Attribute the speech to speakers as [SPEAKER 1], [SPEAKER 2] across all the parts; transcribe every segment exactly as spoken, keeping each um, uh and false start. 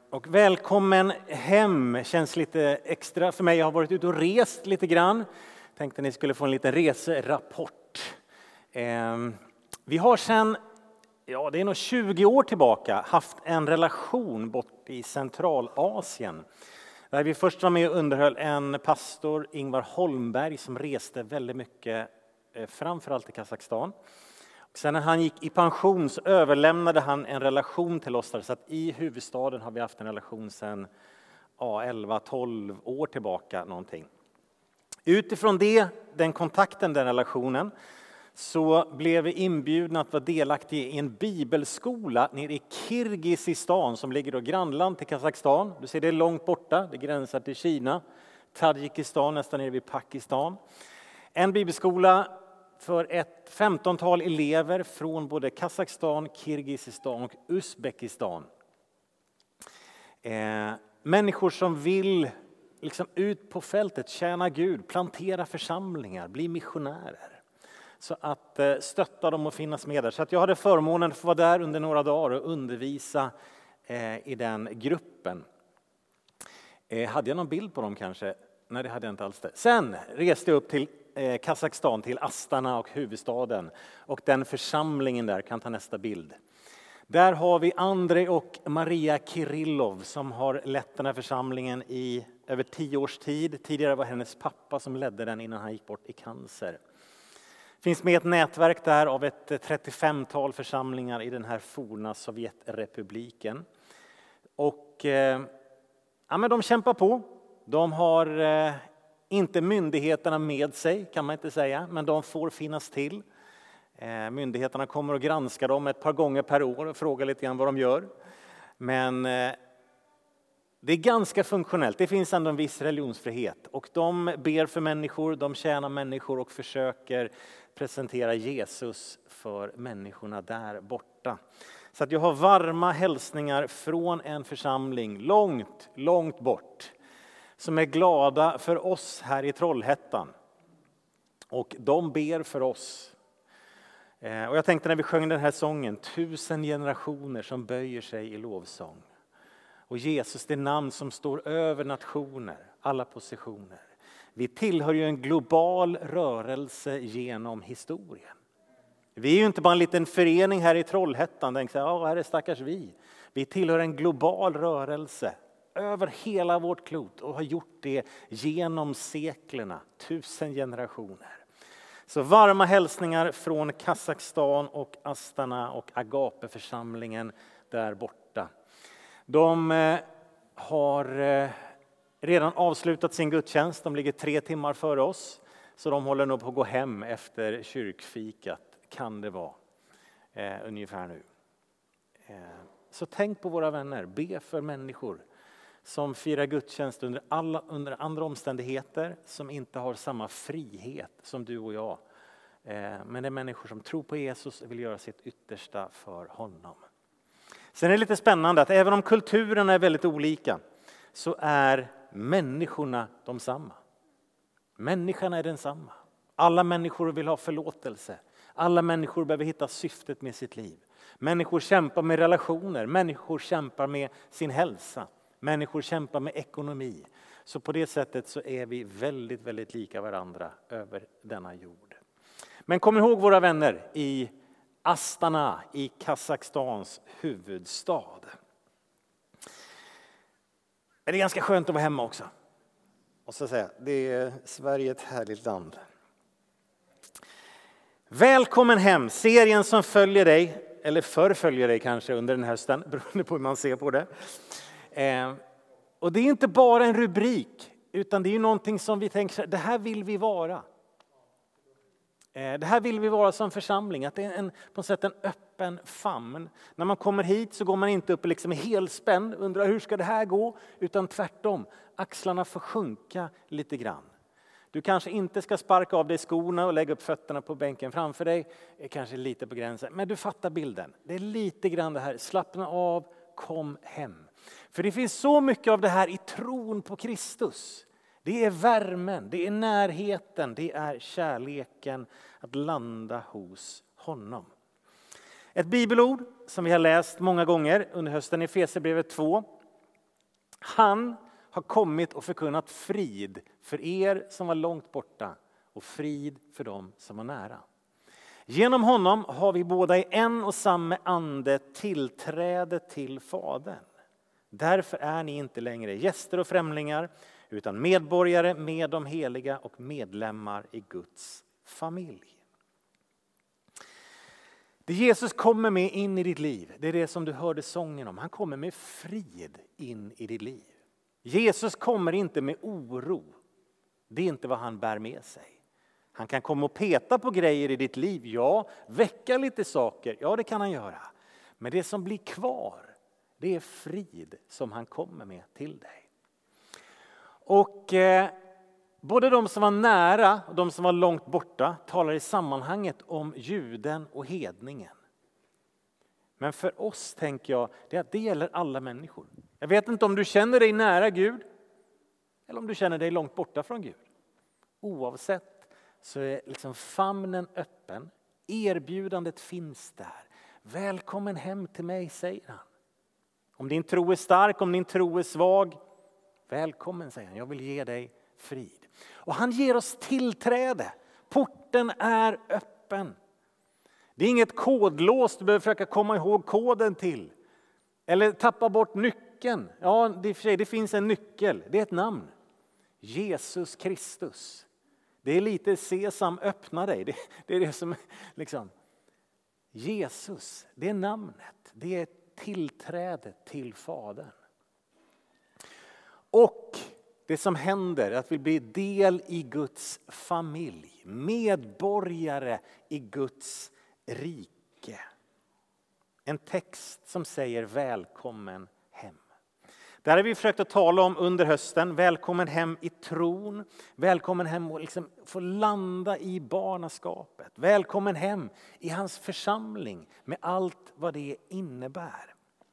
[SPEAKER 1] Och välkommen hem känns lite extra för mig. Jag har varit ute och rest lite grann. Tänkte ni skulle få en liten reserapport. Vi har sedan, ja det är nog tjugo år tillbaka, haft en relation bort i Centralasien. Där vi först var med och underhöll en pastor, Ingvar Holmberg, som reste väldigt mycket, framförallt i Kazakstan. Sen när han gick i pension så överlämnade han en relation till oss där, så att i huvudstaden har vi haft en relation sedan ja, elva tolv år tillbaka någonting. Utifrån det, den kontakten, den relationen, så blev vi inbjudna att vara delaktiga i en bibelskola nere i Kirgizistan som ligger då grannland till Kazakstan. Du ser det är långt borta, det gränsar till Kina, Tadzjikistan, nästan nere vid Pakistan. En bibelskola för ett femtontal elever från både Kazakstan, Kirgizistan och Uzbekistan. Eh, människor som vill liksom ut på fältet, tjäna Gud, plantera församlingar, bli missionärer. Så att eh, stötta dem och finnas med där. Så att jag hade förmånen att få vara där under några dagar och undervisa eh, i den gruppen. Eh, hade jag någon bild på dem kanske? Nej, det hade jag inte alls det. Sen reste jag upp till Kazakstan, till Astana och huvudstaden. Och den församlingen där, kan ta nästa bild. Där har vi Andrei och Maria Kirillov som har lett den här församlingen i över tio års tid. Tidigare var hennes pappa som ledde den innan han gick bort i cancer. Finns med ett nätverk där av ett trettiofemtal församlingar i den här forna Sovjetrepubliken. Och ja, men de kämpar på. De har eh, inte myndigheterna med sig, kan man inte säga, men de får finnas till. Eh, myndigheterna kommer och granskar dem ett par gånger per år och frågar lite grann vad de gör. Men eh, det är ganska funktionellt, det finns ändå en viss religionsfrihet. Och de ber för människor, de tjänar människor och försöker presentera Jesus för människorna där borta. Så att jag har varma hälsningar från en församling långt, långt bort. Som är glada för oss här i Trollhättan. Och de ber för oss. Och jag tänkte när vi sjöng den här sången, tusen generationer som böjer sig i lovsång. Och Jesus, det namn som står över nationer, alla positioner. Vi tillhör ju en global rörelse genom historien. Vi är ju inte bara en liten förening här i Trollhättan. Tänk så här, ja, här är stackars vi. Vi tillhör en global rörelse över hela vårt klot och har gjort det genom seklerna, tusen generationer. Så varma hälsningar från Kazakstan och Astana och Agape-församlingen där borta. De har redan avslutat sin gudstjänst, de ligger tre timmar före oss. Så de håller nog på att gå hem efter kyrkfikat, kan det vara, eh, ungefär nu. Eh, så tänk på våra vänner, be för människor som firar gudstjänst under, alla, under andra omständigheter, som inte har samma frihet som du och jag. Eh, men det är människor som tror på Jesus och vill göra sitt yttersta för honom. Sen är det lite spännande att även om kulturerna är väldigt olika så är människorna de samma. Människan är densamma. Alla människor vill ha förlåtelse. Alla människor behöver hitta syftet med sitt liv. Människor kämpar med relationer. Människor kämpar med sin hälsa. Människor kämpar med ekonomi. Så på det sättet så är vi väldigt, väldigt lika varandra över denna jord. Men kom ihåg våra vänner i Astana, i Kazakstans huvudstad. Det är ganska skönt att vara hemma också. Och så säga, det är Sverige ett härligt land. Välkommen hem, serien som följer dig, eller förföljer dig kanske under den här hösten, beroende på hur man ser på det. Eh, och det är inte bara en rubrik, utan det är ju någonting som vi tänker, det här vill vi vara. Eh, det här vill vi vara som församling, att det är en, på något sätt en öppen famn. När man kommer hit så går man inte upp liksom i helspänn, undrar hur ska det här gå, utan tvärtom, axlarna får sjunka lite grann. Du kanske inte ska sparka av dig skorna och lägga upp fötterna på bänken framför dig. Det är kanske lite på gränsen. Men du fattar bilden. Det är lite grann det här. Slappna av, kom hem. För det finns så mycket av det här i tron på Kristus. Det är värmen, det är närheten, det är kärleken att landa hos honom. Ett bibelord som vi har läst många gånger under hösten, Efesierbrevet två. Han har kommit och förkunnat frid för er som var långt borta och frid för dem som var nära. Genom honom har vi båda i en och samma ande tillträde till Fadern. Därför är ni inte längre gäster och främlingar utan medborgare med de heliga och medlemmar i Guds familj. Det Jesus kommer med in i ditt liv, det är det som du hörde sången om. Han kommer med frid in i ditt liv. Jesus kommer inte med oro. Det är inte vad han bär med sig. Han kan komma och peta på grejer i ditt liv, ja. Väcka lite saker, ja det kan han göra. Men det som blir kvar, det är frid som han kommer med till dig. Och eh, både de som var nära och de som var långt borta talar i sammanhanget om juden och hedningen. Men för oss tänker jag det att det gäller alla människor. Jag vet inte om du känner dig nära Gud eller om du känner dig långt borta från Gud. Oavsett så är liksom famnen öppen. Erbjudandet finns där. Välkommen hem till mig, säger han. Om din tro är stark, om din tro är svag. Välkommen, säger han. Jag vill ge dig frid. Och han ger oss tillträde. Porten är öppen. Det är inget kodlås du behöver försöka komma ihåg koden till. Eller tappa bort nyckeln. Ja, det, för sig, det finns en nyckel. Det är ett namn. Jesus Kristus. Det är lite sesam, öppna dig. Det, det är det som liksom. Jesus, det är namnet. Det är tillträde till Fadern. Och det som händer är att vi blir del i Guds familj. Medborgare i Guds rike. En text som säger välkommen hem. Det här har vi försökt att tala om under hösten. Välkommen hem i tron. Välkommen hem och liksom få landa i barnaskapet. Välkommen hem i hans församling med allt vad det innebär.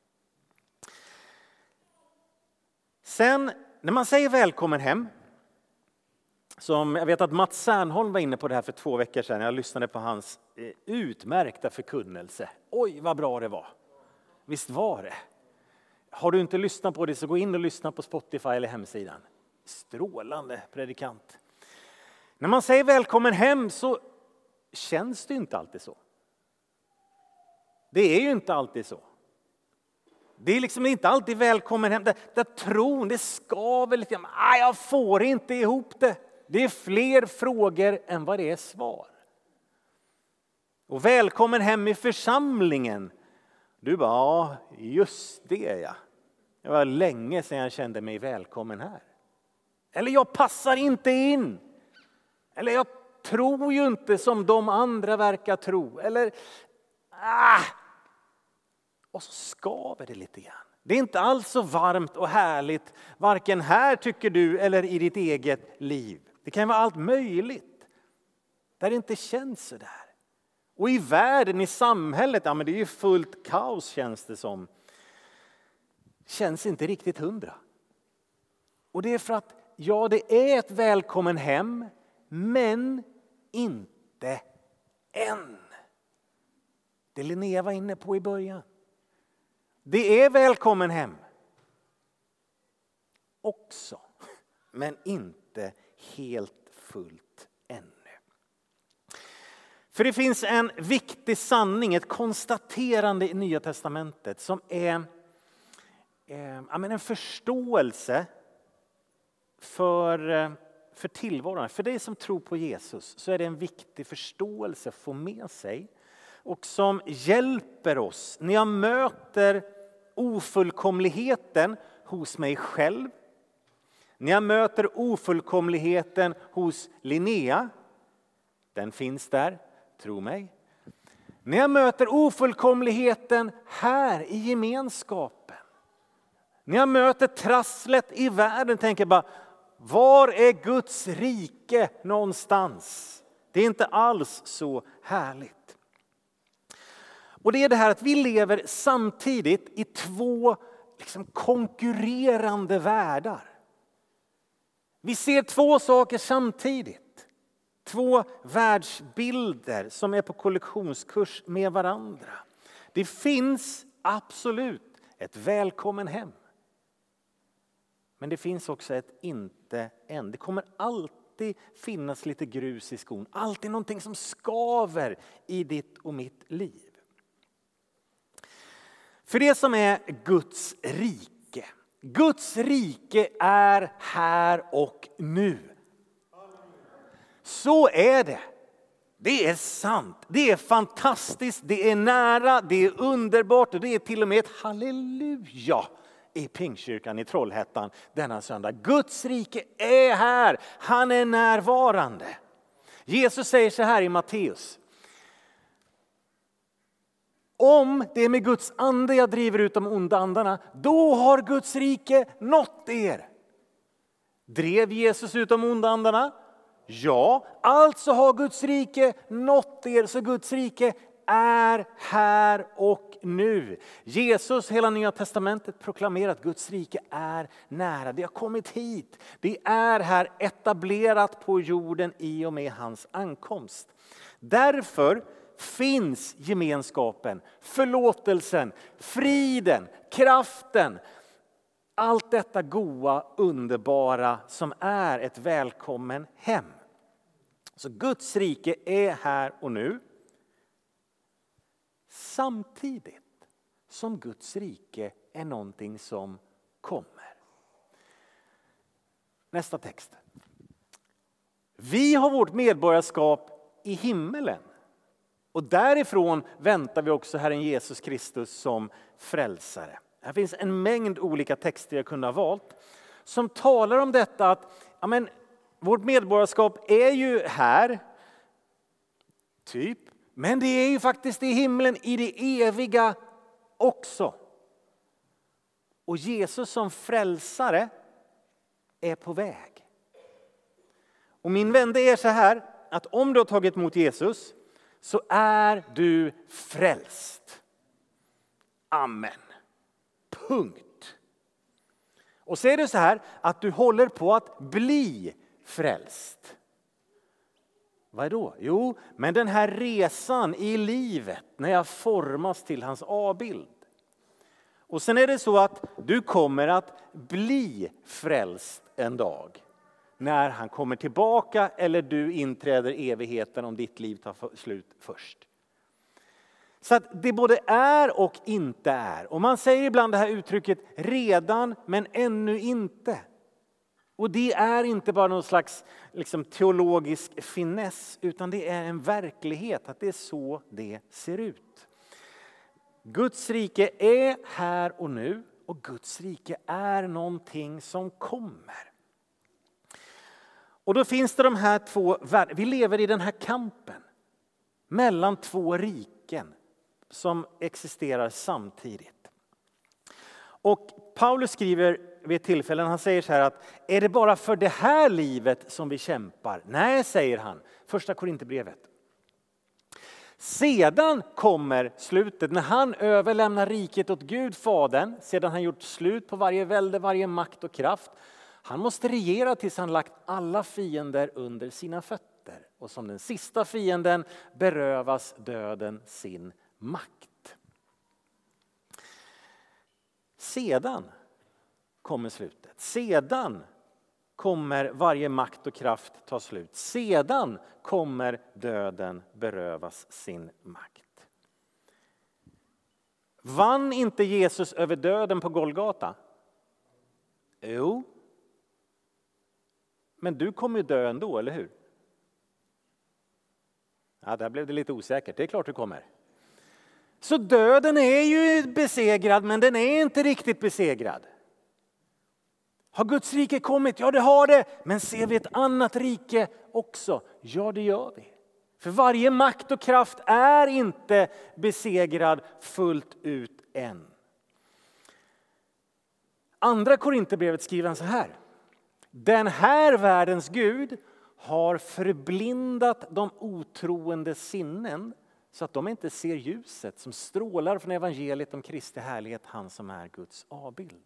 [SPEAKER 1] Sen när man säger välkommen hem, som jag vet att Mats Särnholm var inne på det här för två veckor sedan. Jag lyssnade på hans utmärkta förkunnelse. Oj vad bra det var. Visst var det. Har du inte lyssnat på det så gå in och lyssna på Spotify eller hemsidan. Strålande predikant. När man säger välkommen hem så känns det inte alltid så. Det är ju inte alltid så. Det är liksom inte alltid välkommen hem. Där, där tron, det skaver lite. Ah, jag får inte ihop det. Det är fler frågor än vad det är svar. Och välkommen hem i församlingen. Du bara, ja, just det ja. Det var länge sedan jag kände mig välkommen här. Eller jag passar inte in. Eller jag tror ju inte som de andra verkar tro. Eller, ah. Och så skaver det lite grann. Det är inte alls så varmt och härligt. Varken här tycker du eller i ditt eget liv. Det kan vara allt möjligt. Där det inte känns så där. Och i världen, i samhället, ja men det är ju fullt kaos känns det som. Känns inte riktigt hundra. Och det är för att, ja det är ett välkommen hem, men inte än. Det Linnea var inne på i början. Det är välkommen hem. Också, men inte helt fullt ännu. För det finns en viktig sanning, ett konstaterande i Nya testamentet som är eh, en förståelse för, för tillvaron. För dig som tror på Jesus så är det en viktig förståelse att få med sig. Och som hjälper oss när jag möter ofullkomligheten hos mig själv. När jag möter ofullkomligheten hos Linnea. Den finns där. Tro mig. När jag möter ofullkomligheten här i gemenskapen. När jag möter trasslet i världen tänker jag bara, var är Guds rike någonstans? Det är inte alls så härligt. Och det är det här att vi lever samtidigt i två liksom konkurrerande världar. Vi ser två saker samtidigt. Två världsbilder som är på kollektionskurs med varandra. Det finns absolut ett välkommen hem. Men det finns också ett inte än. Det kommer alltid finnas lite grus i skon. Alltid någonting som skaver i ditt och mitt liv. För det som är Guds rike. Guds rike är här och nu. Så är det. Det är sant. Det är fantastiskt. Det är nära. Det är underbart. Och det är till och med ett halleluja i Pingstkyrkan i Trollhättan denna söndag. Guds rike är här. Han är närvarande. Jesus säger så här i Matteus. Om det är med Guds ande jag driver ut de onda andarna, då har Guds rike nått er. Drev Jesus ut de onda andarna? Ja, alltså har Guds rike nått er, så Guds rike är här och nu. Jesus, hela Nya testamentet, proklamerar att Guds rike är nära. Det har kommit hit. Det är här etablerat på jorden i och med hans ankomst. Därför finns gemenskapen, förlåtelsen, friden, kraften. Allt detta goda, underbara som är ett välkommen hem. Så Guds rike är här och nu. Samtidigt som Guds rike är någonting som kommer. Nästa text. Vi har vårt medborgarskap i himmelen. Och därifrån väntar vi också Herren Jesus Kristus som frälsare. Här finns en mängd olika texter jag kunde ha valt. Som talar om detta att ja men, vårt medborgarskap är ju här. Typ. Men det är ju faktiskt i himlen, i det eviga också. Och Jesus som frälsare är på väg. Och min vän, det är så här att om du har tagit emot Jesus så är du frälst. Amen. Punkt. Och så är det så här att du håller på att bli frälst. Vad är då? Jo, men den här resan i livet när jag formas till hans avbild. Och sen är det så att du kommer att bli frälst en dag. När han kommer tillbaka eller du inträder evigheten om ditt liv tar slut först. Så att det både är och inte är. Och man säger ibland det här uttrycket redan men ännu inte. Och det är inte bara någon slags liksom, teologisk finess, utan det är en verklighet att det är så det ser ut. Guds rike är här och nu och Guds rike är någonting som kommer. Och då finns det de här två världarna. Vi lever i den här kampen mellan två riken som existerar samtidigt. Och Paulus skriver vid ett tillfälle, han säger så här att är det bara för det här livet som vi kämpar? Nej, säger han. Första Korinthierbrevet. Sedan kommer slutet när han överlämnar riket åt Gud, Fadern, sedan han gjort slut på varje välde, varje makt och kraft. Han måste regera tills han lagt alla fiender under sina fötter. Och som den sista fienden berövas döden sin makt. Sedan kommer slutet. Sedan kommer varje makt och kraft ta slut. Sedan kommer döden berövas sin makt. Vann inte Jesus över döden på Golgata? Jo. Men du kommer ju dö ändå, eller hur? Ja, där blev det lite osäkert. Det är klart du kommer. Så döden är ju besegrad, men den är inte riktigt besegrad. Har Guds rike kommit? Ja, det har det. Men ser vi ett annat rike också? Ja, det gör vi. För varje makt och kraft är inte besegrad fullt ut än. Andra Korinthierbrevet skriver han så här. Den här världens Gud har förblindat de otroende sinnen så att de inte ser ljuset som strålar från evangeliet om Kristi härlighet, han som är Guds avbild.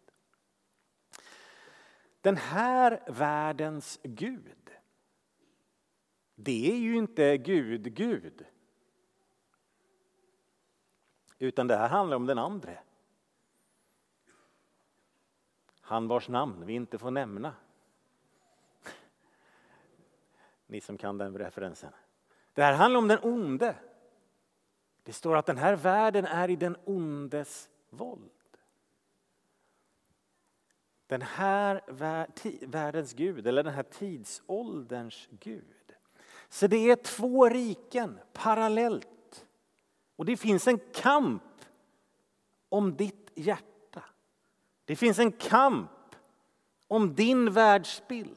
[SPEAKER 1] Den här världens Gud, det är ju inte Gud, Gud. Utan det här handlar om den andra. Han vars namn vi inte får nämna. Ni som kan den referensen. Det här handlar om den onde. Det står att den här världen är i den ondes våld. Den här världens Gud, eller den här tidsålderns Gud. Så det är två riken parallellt. Och det finns en kamp om ditt hjärta. Det finns en kamp om din världsbild.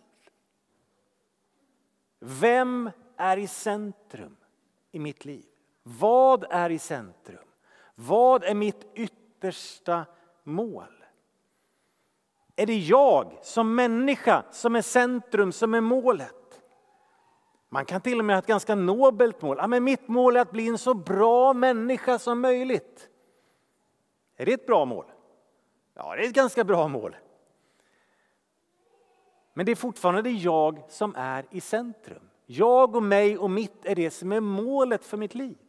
[SPEAKER 1] Vem är i centrum i mitt liv? Vad är i centrum? Vad är mitt yttersta mål? Är det jag som människa som är centrum, som är målet? Man kan till och med ha ett ganska nobelt mål. Ja, men mitt mål är att bli en så bra människa som möjligt. Är det ett bra mål? Ja, det är ett ganska bra mål. Men det är fortfarande jag som är i centrum. Jag och mig och mitt är det som är målet för mitt liv.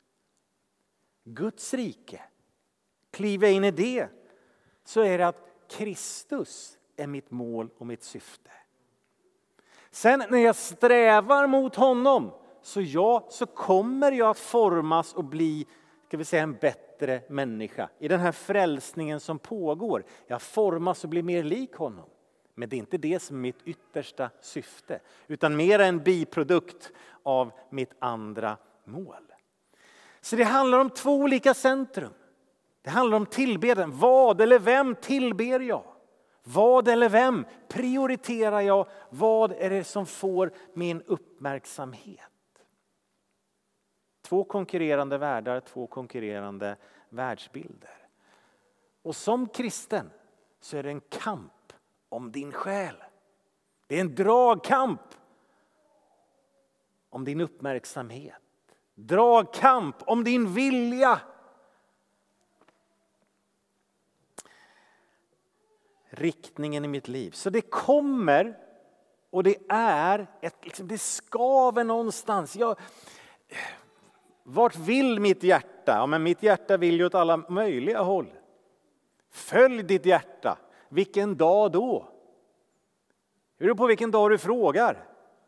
[SPEAKER 1] Guds rike. Kliver jag in i det så är det att Kristus är mitt mål och mitt syfte. Sen när jag strävar mot honom så, ja, så kommer jag att formas och bli, ska vi säga, en bättre människa. I den här frälsningen som pågår. Jag formas och blir mer lik honom. Men det är inte det som är mitt yttersta syfte. Utan mer en biprodukt av mitt andra mål. Så det handlar om två olika centrum. Det handlar om tillbeden. Vad eller vem tillber jag? Vad eller vem prioriterar jag? Vad är det som får min uppmärksamhet? Två konkurrerande världar, två konkurrerande världsbilder. Och som kristen så är det en kamp om din själ. Det är en dragkamp om din uppmärksamhet. Dragkamp om din vilja. Riktningen i mitt liv. Så det kommer och det är ett, liksom, det skaver någonstans. Jag, vart vill mitt hjärta? Ja, men mitt hjärta vill ju åt alla möjliga håll. Följ ditt hjärta. Vilken dag då? Hur är det på vilken dag du frågar?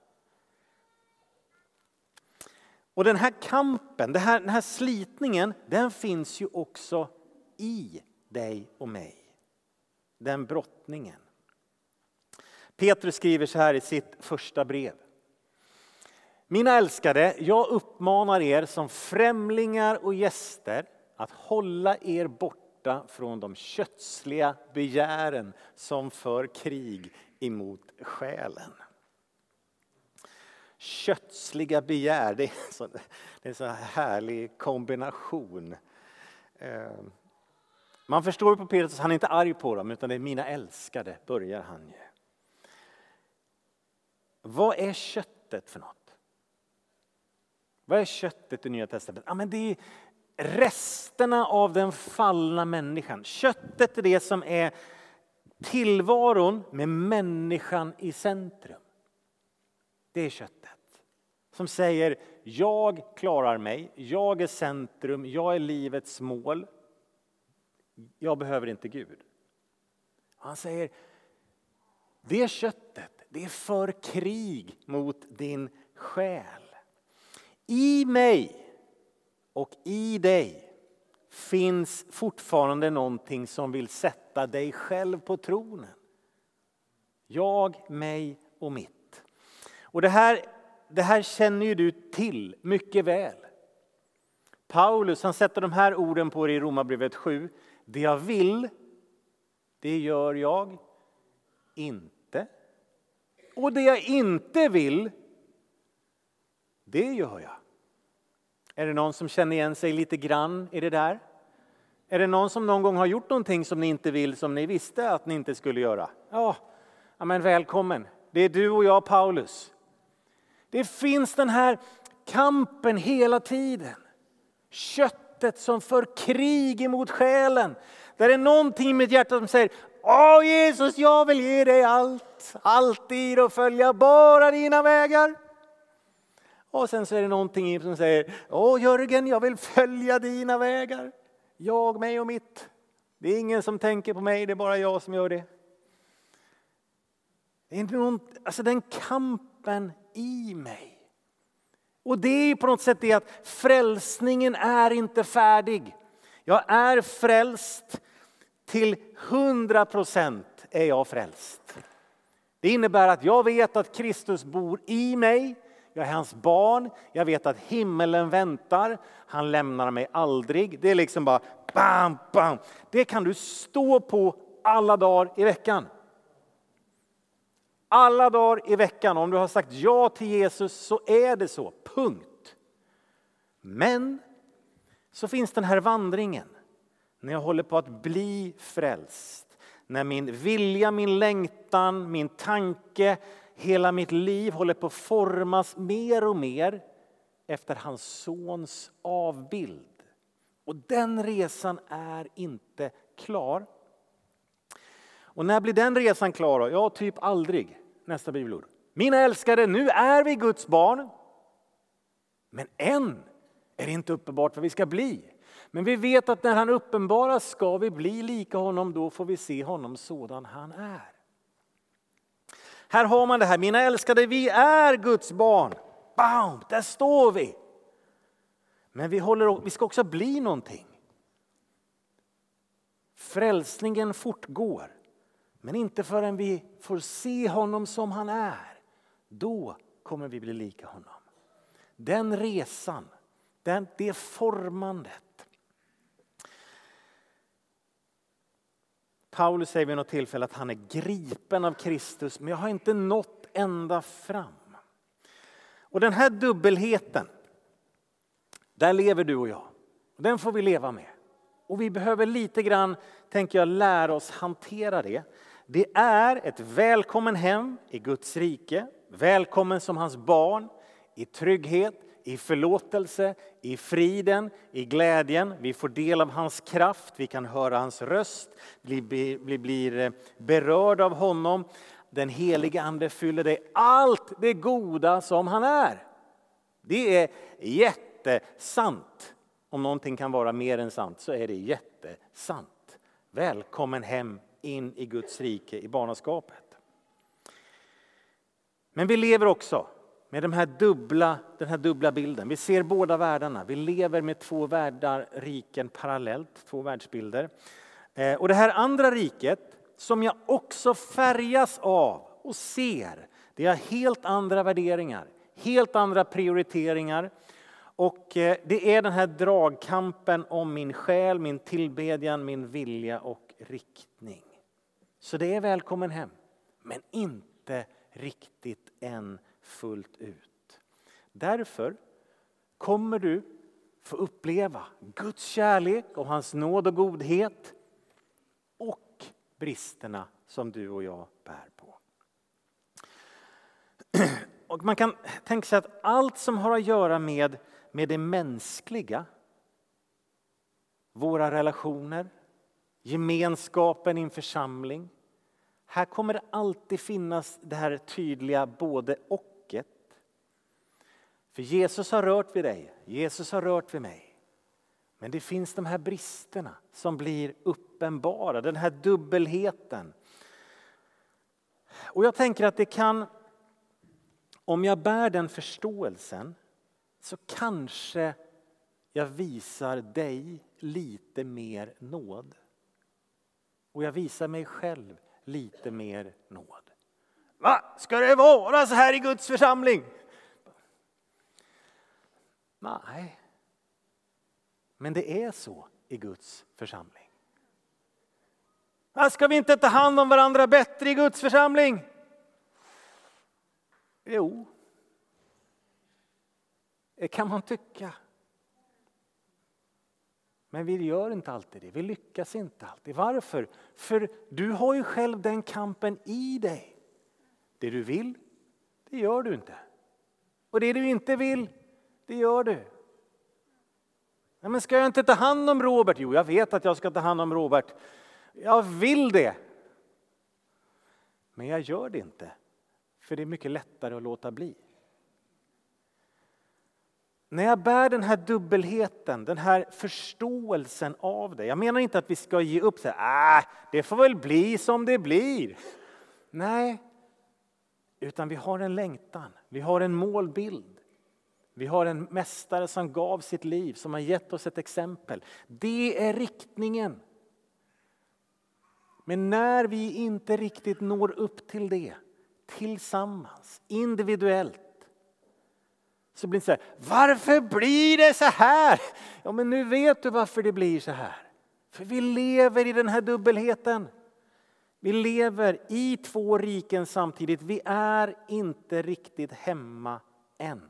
[SPEAKER 1] Och den här kampen, den här, den här slitningen, den finns ju också i dig och mig. Den brottningen. Petrus skriver så här i sitt första brev. Mina älskade, jag uppmanar er som främlingar och gäster att hålla er borta från de kötsliga begären som för krig emot själen. Kötsliga begär, det är, så, det är en så härlig kombination. Man förstår på Petrus, han är inte arg på dem, utan det är mina älskade, börjar han ju. Vad är köttet för något? Vad är köttet i Nya Testamentet? Ja, men det är resterna av den fallna människan. Köttet är det som är tillvaron med människan i centrum. Det är köttet. Som säger, jag klarar mig, jag är centrum, jag är livets mål. Jag behöver inte Gud. Han säger, det köttet, det är för krig mot din själ. I mig och i dig finns fortfarande någonting som vill sätta dig själv på tronen. Jag, mig och mitt. Och det här, det här känner ju du till mycket väl. Paulus, han sätter de här orden på det i Romarbrevet sju. Det jag vill, det gör jag inte. Och det jag inte vill, det gör jag. Är det någon som känner igen sig lite grann i det där? Är det någon som någon gång har gjort någonting som ni inte vill, som ni visste att ni inte skulle göra? Ja, ja men välkommen. Det är du och jag, Paulus. Det finns den här kampen hela tiden. Köttet som för krig emot själen. Där är någonting i mitt hjärta som säger, åh Jesus, jag vill ge dig allt. Alltid och följa bara dina vägar. Och sen så är det någonting som säger, åh Jörgen, jag vill följa dina vägar. Jag, mig och mitt. Det är ingen som tänker på mig, det är bara jag som gör det. Det är någon, alltså den kampen i mig. Och det är ju på något sätt det att frälsningen är inte färdig. Jag är frälst till hundra procent är jag frälst. Det innebär att jag vet att Kristus bor i mig. Jag är hans barn. Jag vet att himmelen väntar. Han lämnar mig aldrig. Det är liksom bara bam, bam. Det kan du stå på alla dagar i veckan. Alla dagar i veckan. Om du har sagt ja till Jesus så är det så. Punkt. Men så finns den här vandringen. När jag håller på att bli frälst. När min vilja, min längtan, min tanke, hela mitt liv håller på att formas mer och mer efter hans sons avbild. Och den resan är inte klar. Och när blir den resan klar då? Ja, typ aldrig. Nästa bibelord. Mina älskade, nu är vi Guds barn. Men än är det inte uppenbart vad vi ska bli. Men vi vet att när han uppenbaras ska vi bli lika honom, då får vi se honom sådan han är. Här har man det här, mina älskade, vi är Guds barn. Bam, där står vi. Men vi, håller, vi ska också bli någonting. Frälsningen fortgår. Men inte förrän vi får se honom som han är. Då kommer vi bli lika honom. Den resan, den, det formandet. Paulus säger vid något tillfälle att han är gripen av Kristus. Men jag har inte nått ända fram. Och den här dubbelheten. Där lever du och jag. Den får vi leva med. Och vi behöver lite grann, tänker jag, lära oss hantera det. Det är ett välkommen hem i Guds rike. Välkommen som hans barn. I trygghet, i förlåtelse, i friden, i glädjen. Vi får del av hans kraft, vi kan höra hans röst. Vi blir, vi blir berörd av honom. Den heliga ande fyller dig allt det goda som han är. Det är jättesant. Om någonting kan vara mer än sant så är det jättesant. Välkommen hem in i Guds rike i barnaskapet. Men vi lever också med de här dubbla, den här dubbla bilden. Vi ser båda världarna. Vi lever med två världar, riken parallellt, två världsbilder. Och det här andra riket som jag också färgas av och ser, det har helt andra värderingar, helt andra prioriteringar. Och det är den här dragkampen om min själ, min tillbedjan, min vilja och riktning. Så det är välkommen hem, men inte riktigt än fullt ut. Därför kommer du få uppleva Guds kärlek och hans nåd och godhet och bristerna som du och jag bär på. Och man kan tänka sig att allt som har att göra med, med det mänskliga, våra relationer, gemenskapen i en församling, här kommer det alltid finnas det här tydliga både och. För Jesus har rört vid dig, Jesus har rört vid mig. Men det finns de här bristerna som blir uppenbara, den här dubbelheten. Och jag tänker att det kan, om jag bär den förståelsen, så kanske jag visar dig lite mer nåd. Och jag visar mig själv lite mer nåd. Va? Ska det vara så här i Guds församling? Nej. Men det är så i Guds församling. Va? Ska vi inte ta hand om varandra bättre i Guds församling? Jo. Det kan man tycka. Men vi gör inte alltid det. Vi lyckas inte alltid. Varför? För du har ju själv den kampen i dig. Det du vill, det gör du inte. Och det du inte vill, det gör du. Ja, men ska jag inte ta hand om Robert? Jo, jag vet att jag ska ta hand om Robert. Jag vill det. Men jag gör det inte. För det är mycket lättare att låta bli. När jag bär den här dubbelheten, den här förståelsen av det. Jag menar inte att vi ska ge upp. Så här, äh, det får väl bli som det blir. Nej, Utan vi har en längtan, vi har en målbild. Vi har en mästare som gav sitt liv, som har gett oss ett exempel. Det är riktningen. Men när vi inte riktigt når upp till det, tillsammans, individuellt, så blir det så här, varför blir det så här? Ja, men nu vet du varför det blir så här. För vi lever i den här dubbelheten. Vi lever i två riken samtidigt. Vi är inte riktigt hemma än.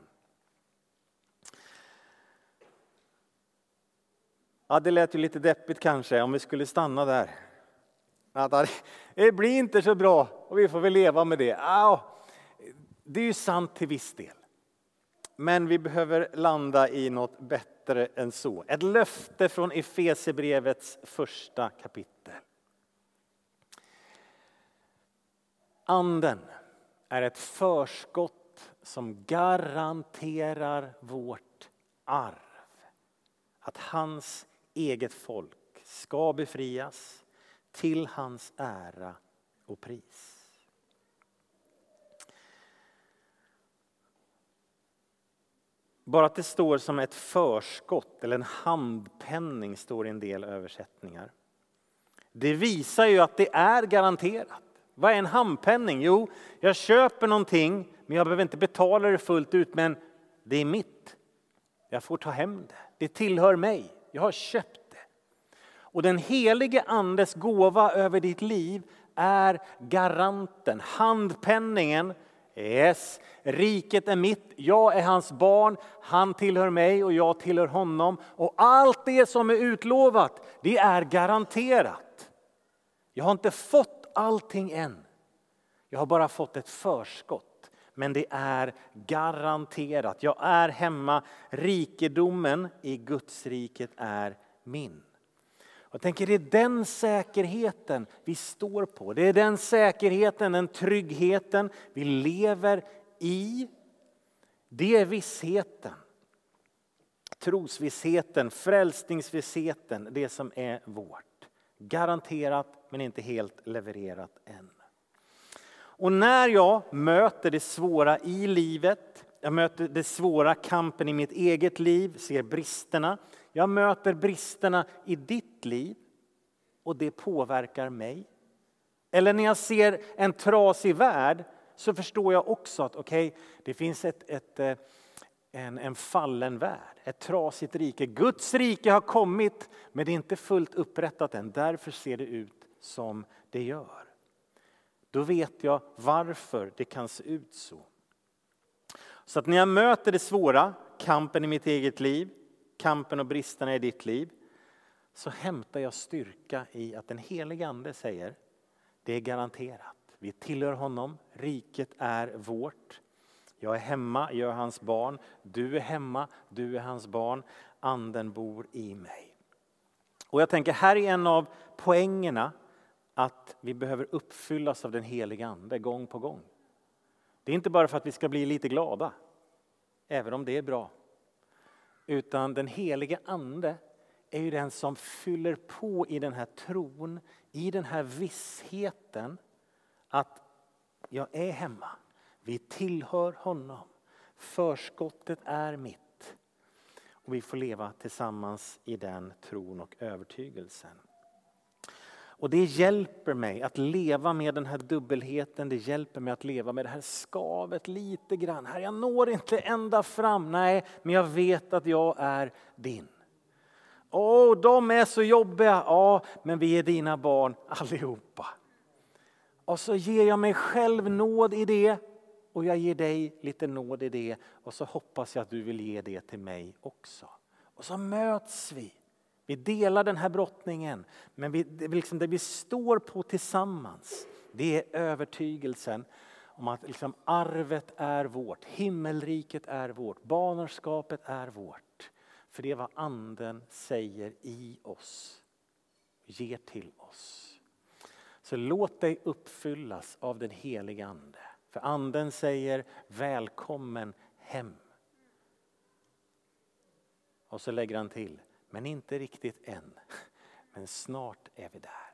[SPEAKER 1] Ja, det lät ju lite deppigt kanske om vi skulle stanna där. Det blir inte så bra och vi får väl leva med det. Ja, det är ju sant till viss del. Men vi behöver landa i något bättre än så. Ett löfte från Efesierbrevets första kapitel. Anden är ett förskott som garanterar vårt arv. Att hans eget folk ska befrias till hans ära och pris. Bara att det står som ett förskott eller en handpenning står i en del översättningar. Det visar ju att det är garanterat. Vad är en handpenning? Jo, jag köper någonting men jag behöver inte betala det fullt ut, men det är mitt. Jag får ta hem det. Det tillhör mig. Jag har köpt det. Och den helige andes gåva över ditt liv är garanten, handpenningen. Yes, riket är mitt, jag är hans barn, han tillhör mig och jag tillhör honom. Och allt det som är utlovat, det är garanterat. Jag har inte fått allting än. Jag har bara fått ett förskott. Men det är garanterat. Jag är hemma. Rikedomen i Guds riket är min. Jag tänker det är den säkerheten vi står på. Det är den säkerheten, den tryggheten vi lever i. Det är vissheten. Trosvissheten, frälsningsvissheten, det som är vårt. Garanterat men inte helt levererat än. Och när jag möter det svåra i livet, jag möter det svåra kampen i mitt eget liv, ser bristerna. Jag möter bristerna i ditt liv och det påverkar mig. Eller när jag ser en trasig värld så förstår jag också att okej, okay, det finns ett, ett, en, en fallen värld, ett trasigt rike. Guds rike har kommit men det är inte fullt upprättat än, därför ser det ut som det gör. Då vet jag varför det kan se ut så. Så att när jag möter det svåra, kampen i mitt eget liv, kampen och bristerna i ditt liv, så hämtar jag styrka i att den helige ande säger, det är garanterat. Vi tillhör honom, riket är vårt. Jag är hemma, jag är hans barn. Du är hemma, du är hans barn. Anden bor i mig. Och jag tänker, här är en av poängerna att vi behöver uppfyllas av den helige ande gång på gång. Det är inte bara för att vi ska bli lite glada, även om det är bra. Utan den helige ande är ju den som fyller på i den här tron, i den här vissheten att jag är hemma. Vi tillhör honom. Förskottet är mitt. Och vi får leva tillsammans i den tron och övertygelsen. Och det hjälper mig att leva med den här dubbelheten. Det hjälper mig att leva med det här skavet lite grann. Här, jag når inte ända fram. Nej, men jag vet att jag är din. Åh, de är så jobbiga. Ja, men vi är dina barn allihopa. Och så ger jag mig själv nåd i det. Och jag ger dig lite nåd i det. Och så hoppas jag att du vill ge det till mig också. Och så möts vi. Vi delar den här brottningen, men vi, det, liksom det vi står på tillsammans, det är övertygelsen om att liksom arvet är vårt, himmelriket är vårt, barnaskapet är vårt. För det är vad anden säger i oss, ger till oss. Så låt dig uppfyllas av den heliga ande. För anden säger välkommen hem. Och så lägger han till. Men inte riktigt än. Men snart är vi där.